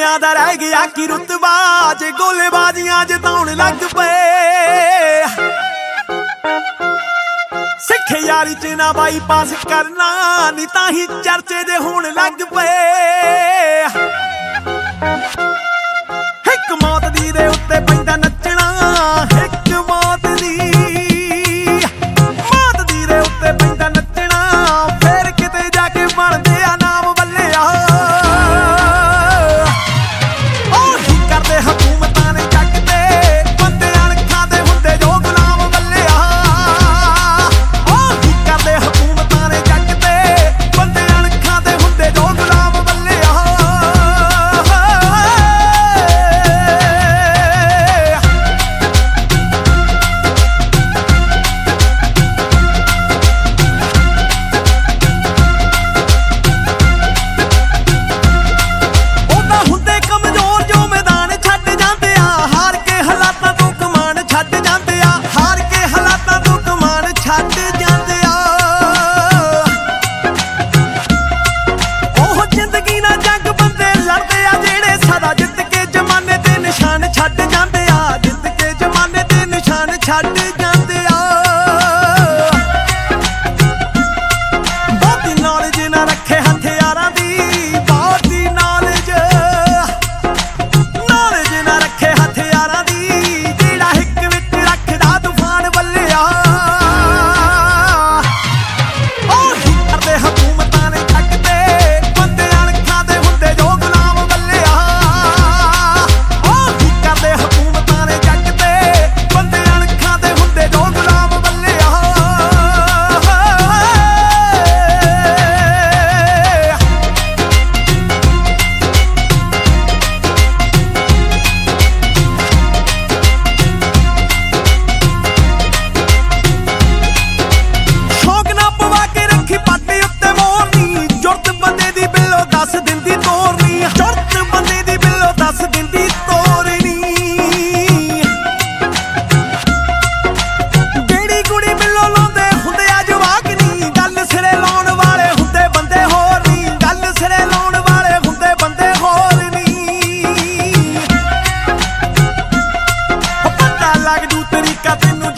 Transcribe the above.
ਸਿੱਖਿਆਂ ਦਾ ਰਹਿ ਗਿਆ ਕੀ ਰੁਤਬਾ ਜੇ ਗੋਲੇਬਾਜ਼ੀਆਂ ਜਿਤਾਉਣ ਲੱਗ ਪਏ। ਸਿੱਖ ਯਾਰੀ ਚ ਨਾ ਬਾਈਪਾਸ ਕਰਨਾ ਨੀ ਤਾਂ ਹੀ ਚਰਚੇ ਦੇ ਹੋਣ ਲੱਗ ਪਏ। ਇੱਕ ਮੌਤ ਦੀ ਦੇ ਉੱਤੇ ਪੈਂਦਾ ਨੱਚਣਾ, ਇੱਕ ਮੌਤ ਦੀ ਦੇ ਉੱਤੇ ਪੈਂਦਾ ਨੱਚਣਾ, ਫੇਰ ਕਿਤੇ ਜਾ ਕੇ ਬਣਦੇ ਆ ਨਾਮ ਬੱਲਿਆ। ਉਹੀ ਕਰਦੇ ਹਕੂਮਤਾਂ ਨੇ ਜੱਗ ਤੇ ਬੰਦੇ ਅਣਖਾਂ ਦੇ ਹੁੰਦੇ ਜੋ ਗੁਲਾਮ ਬੱਲਿਆ। ਉਹੀ ਕਰਦੇ ਹਕੂਮਤਾਂ ਨੇ ਜੱਗ ਤੇ ਬੰਦੇ ਅਣਖਾਂ ਦੇ ਹੁੰਦੇ ਜੋ ਗੁਲਾਮ ਬੱਲਿਆ। ਛੱਡ ਜਾਂਦੇ ਆ ਬਹੁਤੀ ਨੌਲੇਜ ਨਾ ਰੱਖੇ ਹਥਿਆਰਾਂ ਦੀ, ਬਹੁਤੀ ਨੌਲੇਜ ਨਾ ਰੱਖੇ ਹਥਿਆਰਾਂ ਦੀ, ਜਿਹੜਾ ਹਿੱਕ ਵਿੱਚ ਰੱਖਦਾ ਤੂਫਾਨ ਬੱਲਿਆ। ਉਹੀ ਕਰਦੇ ਹਕੂਮਤਾਂ ਨੇ ਜੱਗ ਤੇ ਬੰਦੇ ਅਣਖਾਂ ਦੇ ਹੁੰਦੇ ਜੋ ਗੁਲਾਮ ਬੱਲਿਆ। ਉਹੀ ਕਰਦੇ ਹਕੂਮਤਾਂ ਨੇ ਜੱਗ ਤੇ ਬੰਦੇ ਤਰੀਕਾ ਤੈਨੂੰ